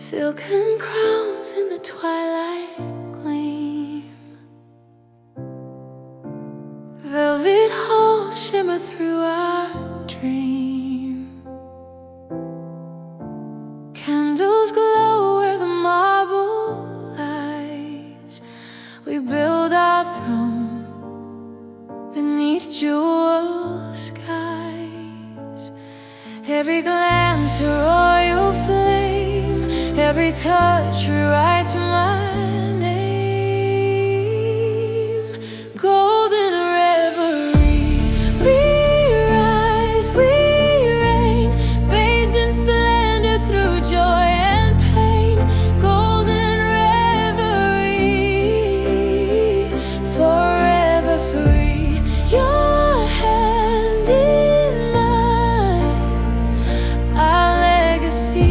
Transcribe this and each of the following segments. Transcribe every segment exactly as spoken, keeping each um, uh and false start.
Silken crowns in the twilight gleam, velvet halls shimmer through our dream. Candles glow where the marble lies. We build our throne beneath jewel skies. Every glance a royal flame, every touch rewrites my name. Golden reverie, we rise, we reign, bathed in splendor through joy and pain. Golden reverie, forever free. Your hand in mine, our legacy.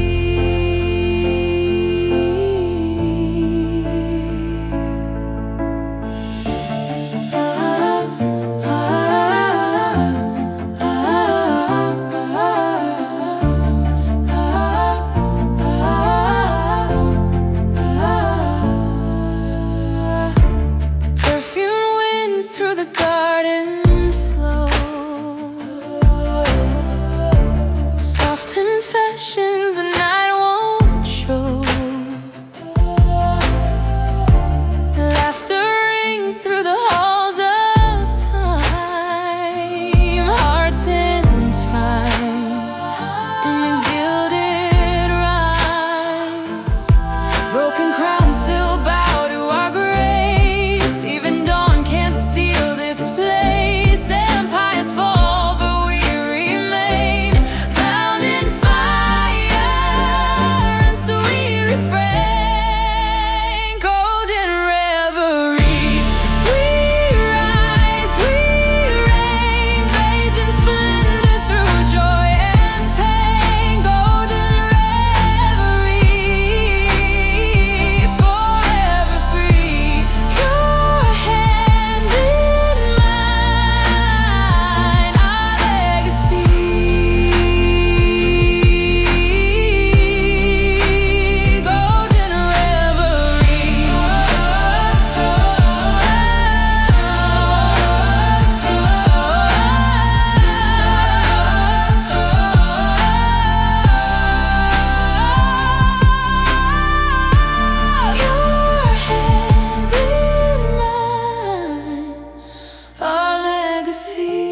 Through the garden flow, soft confessions the night won't show. Laughter rings through the halls of time, hearts entwined in a gilded rhyme. Broken crowns still bow to our grace, even dawn can't steal this place. Empires fall, but we remain bound in fire and sweet refrain. Golden reverie, we rise, we reign, bathed in splendor through joy and pain. Golden reverie, forever free. Your hand in mine, our legacy. Golden reverie. Your hand in mine, our legacy.